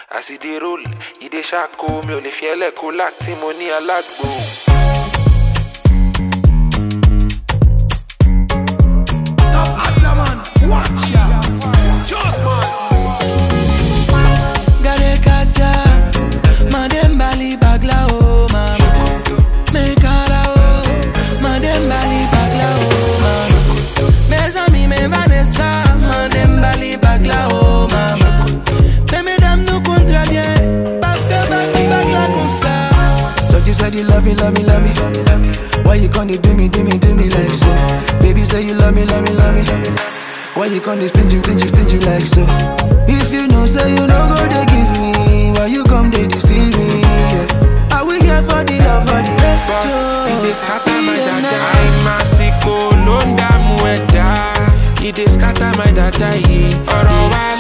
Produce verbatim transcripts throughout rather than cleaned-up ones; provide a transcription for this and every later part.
As he dey roll, he dey shako. Mi ò lè fi ẹlẹ́ kó láti mo ní alágbo. Watch ya, just man. Gare kacha, madem bali bagla o mama. Me kara o, madem bali bagla o mama. Mes amis me Vanessa, madem bali bagla o mama. Me mesdames nous contra bien, bagla bali bagla comme ça. So you said you love me, love me, love me. Why you gonna do me, do me, do me like so? Baby say you love me, love me, love me. Why you gonna stingy, stingy, stingy like so? If you know, say you know, go they give me. Why you come, they deceive me? Yeah. Are we here for the love, for the hate? But he just scatter my dada. I'm a sicko, londa mueda. He just scatter my dada, yeah. Oro wa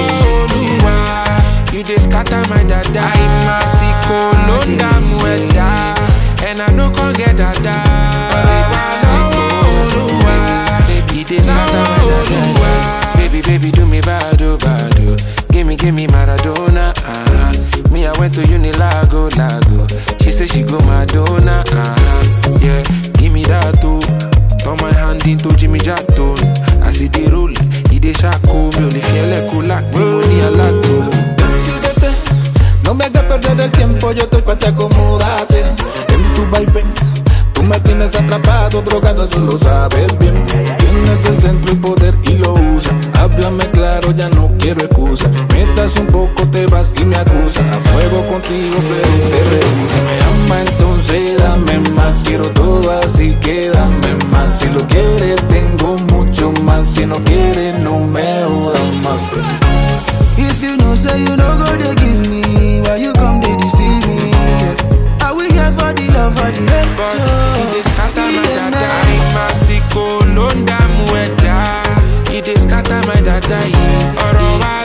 loluwa. You just scatter my dada. I'm a sicko, londa mueda. And I no can get dada. Oro wa loluwa. He just scatter my dada. Baby, baby, do me bado, bado. Gimme, gimme Maradona, uh-huh. Me, I went to Unilago, Lago. She said she go Madonna, uh-huh. Yeah, give me that too. Turn my hand into Jimmy Jatton. I see the roll, he dey shako. Me only feel like colacti, money a lato. Decídete, no me hagas perder el tiempo, yo estoy pa' te acomodarte. En tu vaivén, tú me tienes atrapado, drogado, eso lo sabes bien. Tienes el centro y poder y lo usas. Háblame claro, ya no quiero excusa. Mientras un poco te vas y me acusa. A fuego contigo, pero te rehúsa. Si me ama, entonces dame más. Quiero todo así que dame más. Si lo quieres, tengo mucho más. Si no quieres, no me jodas más. If you know, say you know, go they give me. Why you come, they deceive me? Yeah. Are we here for the love, for the hate? But he just scatter my dada. I'm a sicko, londa mueda. He just scatter my dada, yeah. Oro wa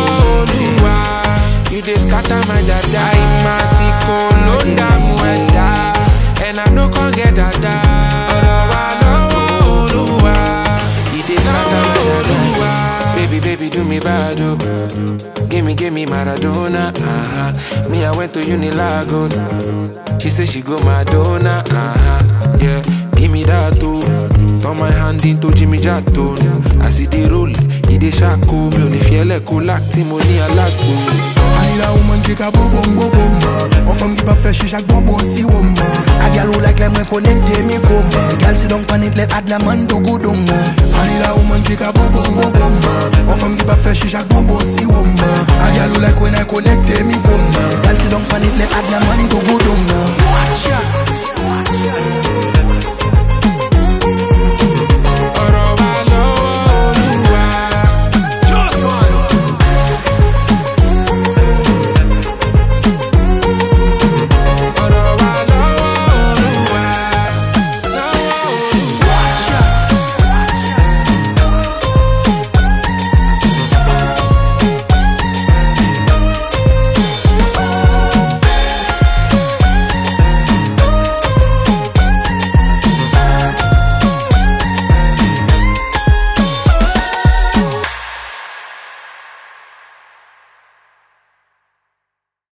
loluwa. You just scatter my dada. I'm a sicko, londa mueda. And I no can get dada. Oro wa loluwa. He just scatter my dada. Baby, baby, do me bado. Gimme, gimme Maradona, uh-huh. Me, I went to Unilago. She said she go Madonna, uh-huh. Yeah, give me that too. Turn my hand into Jimmy Jatton. I see the roll, he dey shako. Me only feel like colacti, money a lato. I need a woman qui a bon bon bon bon. On femme qui pas fait chier chaque bonbon si woman. A gal who like like me connecte me come. Gal si donc pas net let add la man do go down. I need a woman qui a bon bon bon bon. On femme qui pas fait chier chaque bonbon si woman. A gal who like when I connecte me come. Gal si donc pas net let add la man